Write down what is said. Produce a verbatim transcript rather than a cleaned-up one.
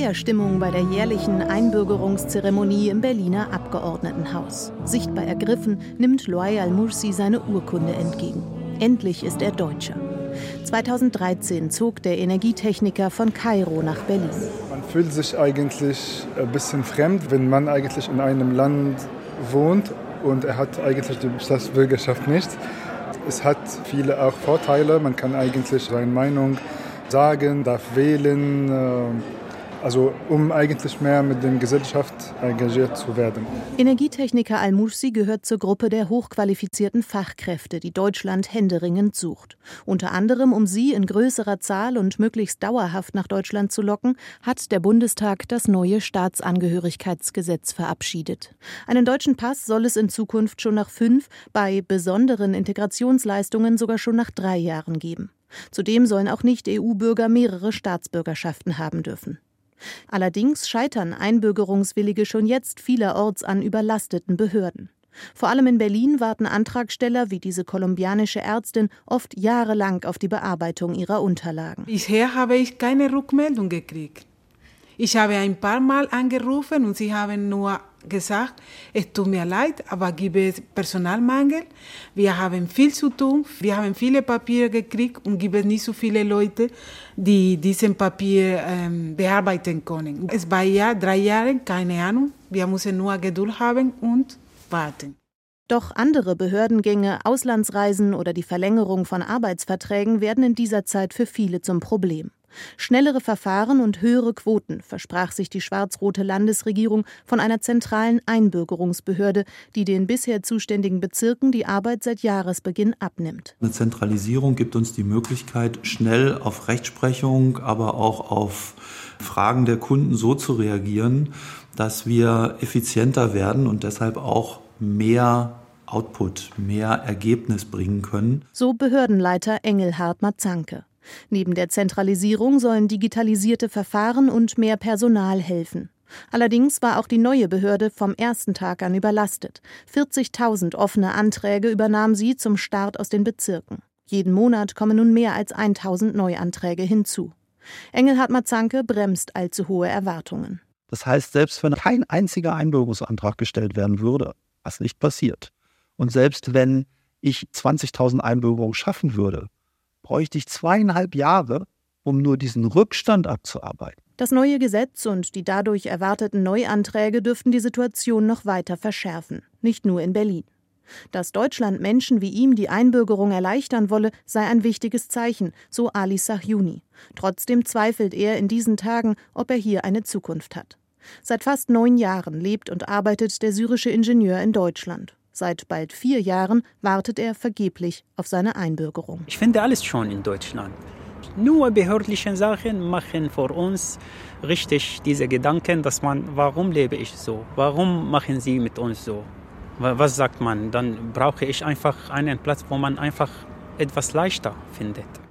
Feierstimmung bei der jährlichen Einbürgerungszeremonie im Berliner Abgeordnetenhaus. Sichtbar ergriffen nimmt Louay Al-Mursi seine Urkunde entgegen. Endlich ist er Deutscher. zweitausenddreizehn zog der Energietechniker von Kairo nach Berlin. Man fühlt sich eigentlich ein bisschen fremd, wenn man eigentlich in einem Land wohnt und er hat eigentlich die Staatsbürgerschaft nicht. Es hat viele auch Vorteile. Man kann eigentlich seine Meinung sagen, darf wählen, also um eigentlich mehr mit der Gesellschaft engagiert zu werden. Energietechniker Al-Mursi gehört zur Gruppe der hochqualifizierten Fachkräfte, die Deutschland händeringend sucht. Unter anderem, um sie in größerer Zahl und möglichst dauerhaft nach Deutschland zu locken, hat der Bundestag das neue Staatsangehörigkeitsgesetz verabschiedet. Einen deutschen Pass soll es in Zukunft schon nach fünf, bei besonderen Integrationsleistungen sogar schon nach drei Jahren geben. Zudem sollen auch Nicht-E U-Bürger mehrere Staatsbürgerschaften haben dürfen. Allerdings scheitern Einbürgerungswillige schon jetzt vielerorts an überlasteten Behörden. Vor allem in Berlin warten Antragsteller wie diese kolumbianische Ärztin oft jahrelang auf die Bearbeitung ihrer Unterlagen. Bisher habe ich keine Rückmeldung gekriegt. Ich habe ein paar Mal angerufen und sie haben nur gesagt, es tut mir leid, aber gibt es Personalmangel. Wir haben viel zu tun, wir haben viele Papiere gekriegt und gibt es nicht so viele Leute, die diesen Papier ähm, bearbeiten können. Es war ja drei Jahre, keine Ahnung. Wir müssen nur Geduld haben und warten. Doch andere Behördengänge, Auslandsreisen oder die Verlängerung von Arbeitsverträgen werden in dieser Zeit für viele zum Problem. Schnellere Verfahren und höhere Quoten versprach sich die schwarz-rote Landesregierung von einer zentralen Einbürgerungsbehörde, die den bisher zuständigen Bezirken die Arbeit seit Jahresbeginn abnimmt. Eine Zentralisierung gibt uns die Möglichkeit, schnell auf Rechtsprechung, aber auch auf Fragen der Kunden so zu reagieren, dass wir effizienter werden und deshalb auch mehr Output, mehr Ergebnis bringen können. So Behördenleiter Engelhard Mazanke. Neben der Zentralisierung sollen digitalisierte Verfahren und mehr Personal helfen. Allerdings war auch die neue Behörde vom ersten Tag an überlastet. vierzigtausend offene Anträge übernahm sie zum Start aus den Bezirken. Jeden Monat kommen nun mehr als tausend Neuanträge hinzu. Engelhard Mazanke bremst allzu hohe Erwartungen. Das heißt, selbst wenn kein einziger Einbürgerungsantrag gestellt werden würde, was nicht passiert, und selbst wenn ich zwanzigtausend Einbürgerungen schaffen würde, bräuchte ich zweieinhalb Jahre, um nur diesen Rückstand abzuarbeiten. Das neue Gesetz und die dadurch erwarteten Neuanträge dürften die Situation noch weiter verschärfen, nicht nur in Berlin. Dass Deutschland Menschen wie ihm die Einbürgerung erleichtern wolle, sei ein wichtiges Zeichen, so Ali Sahjouni. Trotzdem zweifelt er in diesen Tagen, ob er hier eine Zukunft hat. Seit fast neun Jahren lebt und arbeitet der syrische Ingenieur in Deutschland. Seit bald vier Jahren wartet er vergeblich auf seine Einbürgerung. Ich finde alles schon in Deutschland. Nur behördliche Sachen machen für uns richtig diese Gedanken, dass man, warum lebe ich so? Warum machen sie mit uns so? Was sagt man? Dann brauche ich einfach einen Platz, wo man einfach etwas leichter findet.